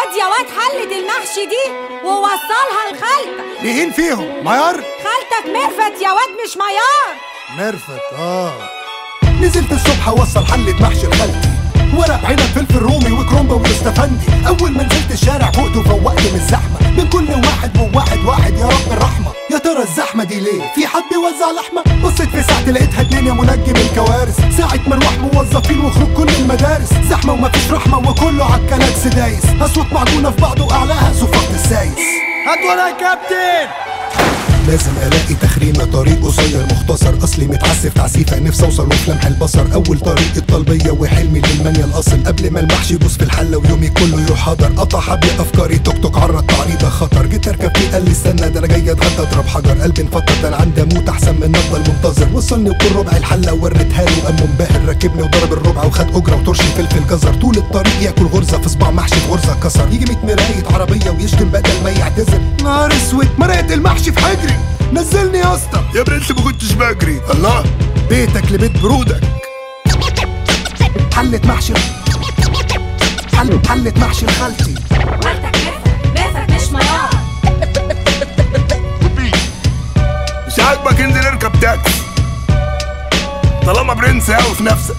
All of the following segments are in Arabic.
خد يا واد حلة المحشي دي ووصلها لخالتك. مين فيهم؟ ميار؟ خالتك ميرفت يا واد مش ميار. ميرفت نزلت الصبح اوصل حلة محشي لخالتي، ورق عنب فلفل رومي وكرومبا واستفندي. اول ما نزلت الشارع فوقت وفوقت من الزحمه، من كل واحد يا رب الرحمه. يا ترى الزحمه دي ليه؟ في حد بيوزع لحمه؟ بصيت في ساعتي لقيتها اتنين يا منجم الكوارث، ساعه مروح موظفين وخروج كل المدارس. زحمه ومفيش رحمه وكله عالكلاكس دايس، اصوات معجونه في بعض واعلاها صفات السايس. هات ورا يا كابتن. لازم الاقي تخريمه، طريق قصير مختصر، اصلي متعسف تعسيفه نفسي اوصل وفي لمح البصر. اول طريق الطلبيه وحلمي للمنيا الاصل، قبل ما المحشي يبوظ في الحله ويومي كله يروح حضر. قطع حبل افكاري توك توك عرض تعريضه خطر، جيت اركب فيه قال لي استنى ده انا جاي اتغدى اضرب حجر. قلبي انفطر ده انا عندي اموت احسن من افضل منتظر. وصلني وكل ربع الحله وريتها له وقام منبهر، ركبني وضرب الربع وخد اجره وترشي فلفل جزر. طول الطريق ياكل غرزه في صباع محشي غرزه كسر، يجي 100 مرايه عربيه ويشتم بدل ما يعتذر. نهار اسود مرقت المحشي في حجري، نزلني يا اسطى. يا برنس ما كنتش بجري. الله بيتك لبيت برودك. حلة محشي حلة محشي لخالتي. خالتك ميرفت مش ميار. مش عاجبك انزل اركب تاكسي طالما برنس اوي في نفسك.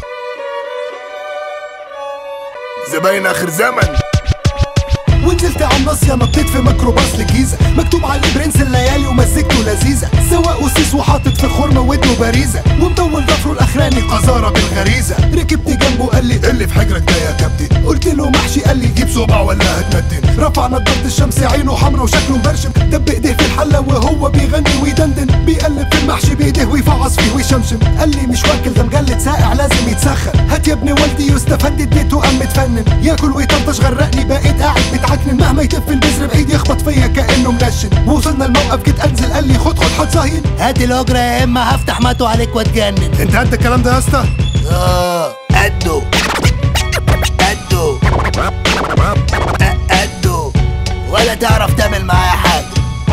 زباين اخر زمن. ونزلت على الناصية نطيت في ميكروباص للجيزة، مكتوب عليه برنس الليالي ومزجته لذيذة. سواق وسيس وحاطط في خرمة ودنه باريزة، ومطول ضفره الاخراني قذارة بالغريزة. ركبت جنبه قال لي اللي في حجرك ده يا كابتن؟ قلت له محشي. قال لي جيب صباع ولا هتمتن. رفع نضارة الشمس عينه حمرا وشكله مبرشم، دب ايديه في الحلة وهو بيغني ويدندن، بيقلب في المحشي بايديه ويفعص فيه ويشمشم. قال لي مش واكل ده مجلد ساقع لازم يتسخن. هات يا ابن والدي يستفند اديته قام متفنن، ياكل ويطرطش غرقني بقيت قاعد بتعكنن. مهما يتف البذر بعيد يخبط فيا كأنه منشن. ووصلنا الموقف جيت انزل قال لي خد هتصهين. هات الاجره يا اما هفتح ماتو عليك واتجنن. انت قد الكلام ده يا اسطى؟ قده ولا تعرف تعمل معايا حاجه.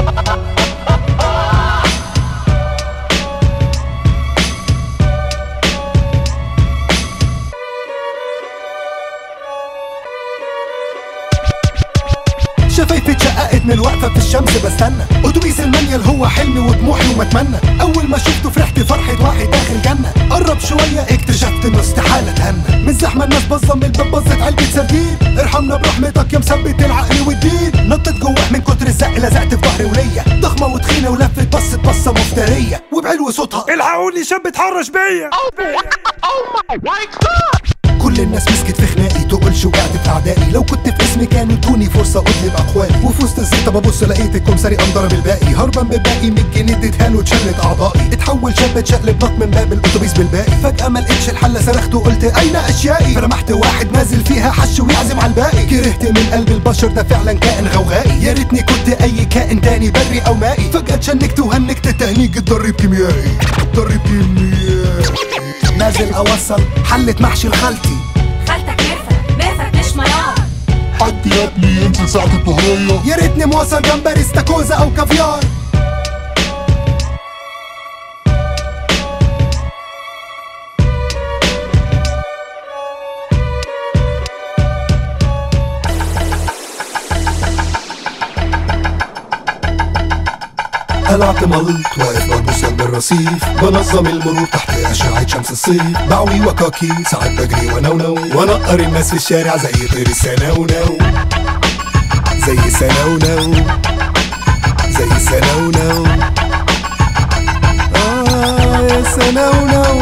شفايفي اتشققت من الوقفه في الشمس بستنى اتوبيس المانيال، هو حلمي وطموحي ومتمنى. اول ما شفته فرحت فرحه واحد داخل جنه، قرب شويه اكتشفت انه استحاله اتهنى. من زحمه الناس باظه من الباب باظت علبه سردين، ارحمنا برحمتك يا مثبت العقل والدين. نطت جوه من كتر الزق لزقت في ظهري وليا، ضخمه وتخينه ولفت بصت بصه مفتريه، وبعلو صوتها الحقوني شاب اتحرش بيا. كل الناس مسكت في خناقي، تقولش وقعت في اعدائي. لو كنت في اسمي كانوا ادوني فرصه اطلب اقوالي. وفي وسط الزيطه ببص لقيت الكمساري قام ضرب الباقي، هربان بباقي 100 جنيه اديتها له اتشلت اعضائي. اتحول شاب اتشقلب نط من باب الاتوبيس بالباقي. فجاه ما لقيتش الحله صرخت وقلت اين اشيائي، فرمحت واحد نازل فيها حش ويعزم على الباقي. كرهت من قلب البشر ده فعلا كائن غوغائي، يا ريتني كنت اي كائن تاني بري او مائي. فجاه اتشنكت وهنكت التهنيج اتضرب كيميائي. نازل اوصل حلة محشي لخالتي. خالتك ميرفت مش ميار. حد يا ابني ينزل ساعة الظهرية. يا ريتني موصل جمبري استاكوزا او كافيار. قلعت ملط واقف ببص جنب الرصيف، بنظم المرور تحت أشعة شمس الصيف. بعوي وكاكي ساعات بجري ونونو، ونقر الناس في الشارع زي طير السنونو. زي سنونو زي سنونو يا سنونو.